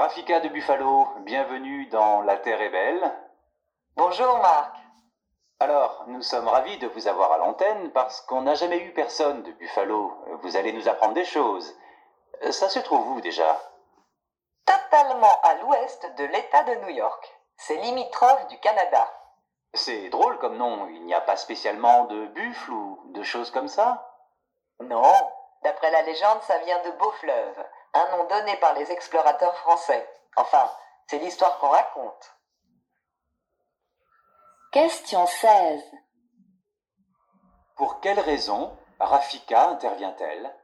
Rafika de Buffalo, bienvenue dans La Terre est belle. Bonjour Marc. Alors, nous sommes ravis de vous avoir à l'antenne parce qu'on n'a jamais eu personne de Buffalo. Vous allez nous apprendre des choses. Ça se trouve où déjà? Totalement à l'ouest de l'État de New York. C'est limitrophe du Canada. C'est drôle comme nom, il n'y a pas spécialement de buffle ou de choses comme ça? Non, d'après la légende, ça vient de Beaufleuve, un nom donné par les explorateurs français. Enfin, c'est l'histoire qu'on raconte. Question 16. Pour quelle raison Rafika intervient-elle?